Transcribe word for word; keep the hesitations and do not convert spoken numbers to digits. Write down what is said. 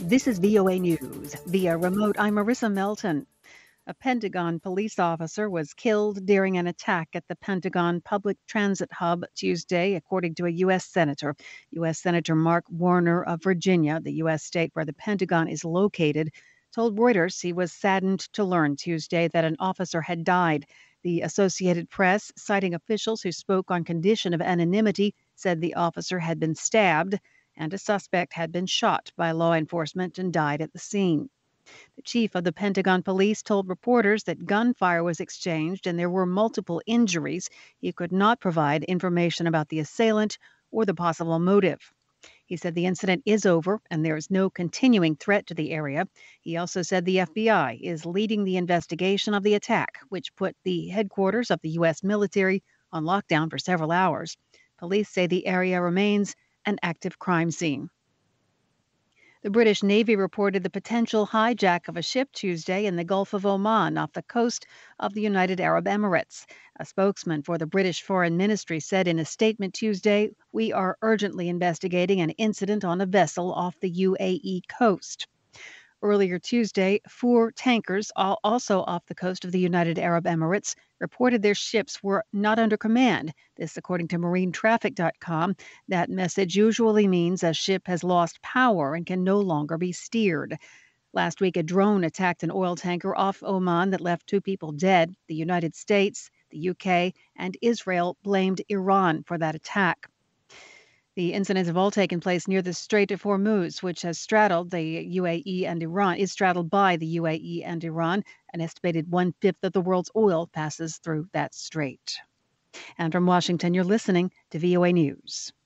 This is V O A News. Via remote, I'm Marissa Melton. A Pentagon police officer was killed during an attack at the Pentagon Public Transit Hub Tuesday, according to a U S senator. U S. Senator Mark Warner of Virginia, the U S state where the Pentagon is located, told Reuters he was saddened to learn Tuesday that an officer had died. The Associated Press, citing officials who spoke on condition of anonymity, said the officer had been stabbed and a suspect had been shot by law enforcement and died at the scene. The chief of the Pentagon Police told reporters that gunfire was exchanged and there were multiple injuries. He could not provide information about the assailant or the possible motive. He said the incident is over and there is no continuing threat to the area. He also said the F B I is leading the investigation of the attack, which put the headquarters of the U S military on lockdown for several hours. Police say the area remains an active crime scene. The British Navy reported the potential hijack of a ship Tuesday in the Gulf of Oman off the coast of the United Arab Emirates. A spokesman for the British Foreign Ministry said in a statement Tuesday, "We are urgently investigating an incident on a vessel off the U A E coast." Earlier Tuesday, four tankers, all also off the coast of the United Arab Emirates, reported their ships were not under command. This, according to marine traffic dot com. That message usually means a ship has lost power and can no longer be steered. Last week, a drone attacked an oil tanker off Oman that left two people dead. The United States, the U K, and Israel blamed Iran for that attack. The incidents have all taken place near the Strait of Hormuz, which has straddled the U A E and Iran, is straddled by the U A E and Iran. An estimated one-fifth of the world's oil passes through that strait. And from Washington, you're listening to V O A News.